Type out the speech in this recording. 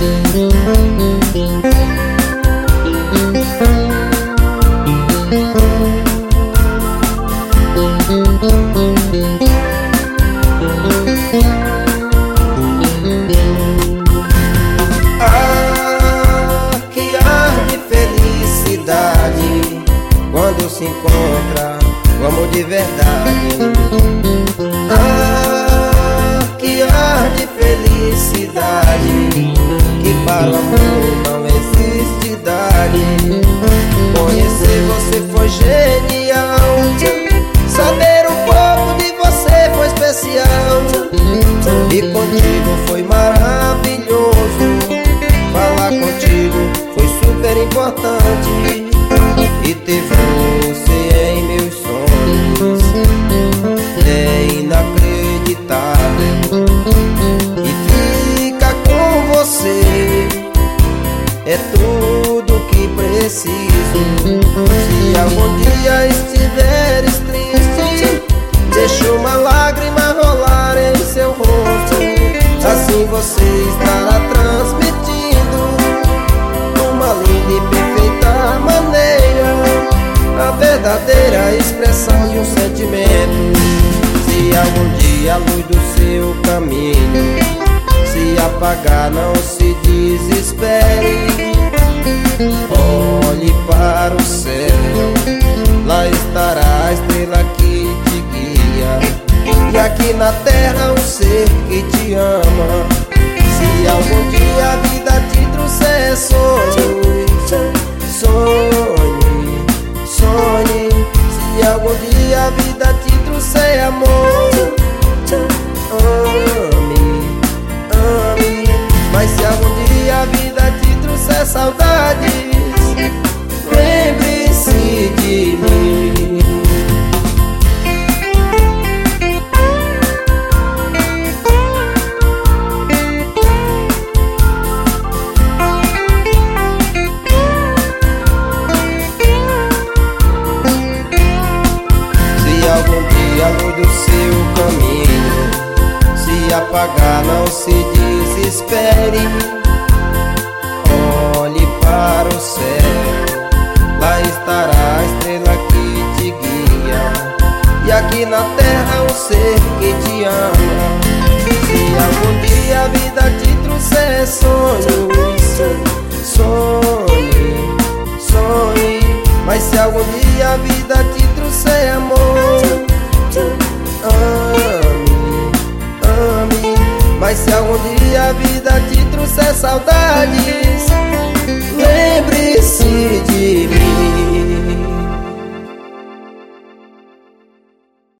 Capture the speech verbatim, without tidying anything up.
Ah, que ar de felicidade quando se encontra o amor de verdade. Ah, que ar de felicidade, que para o amor não existe idade. Conhecer você foi genial, saber um pouco de você foi especial, e contigo foi maravilhoso. Falar contigo foi super importante, e ter você em meus sonhos é inacreditável. E ficar com você é tudo que preciso. Se algum dia estiveres triste, deixa uma lágrima rolar em seu rosto. Assim você estará transmitindo uma linda e perfeita maneira a verdadeira expressão de um sentimento. Se algum dia a luz do seu caminho se apagar, não se desespere. Olhe para o céu, lá estará a estrela que te guia, e aqui na terra um ser que te ama. Se algum dia a vida te trouxer sonhos, sonhe, sonhe. Se algum dia a vida te trouxer amor, ame, ame. Mas se algum dia a vida te trouxer saudades, lembre-se de mim. Se algum dia a luz do seu caminho se apagar, não se desespere. Olhe para o céu, lá estará a estrela que te guia, e aqui na terra um ser que te ama. Se algum dia a vida te trouxer sonhos, sonhe, sonhe. Mas se algum dia a vida te trouxer amor, ame, ame. Mas se algum dia a vida te trouxer saudade,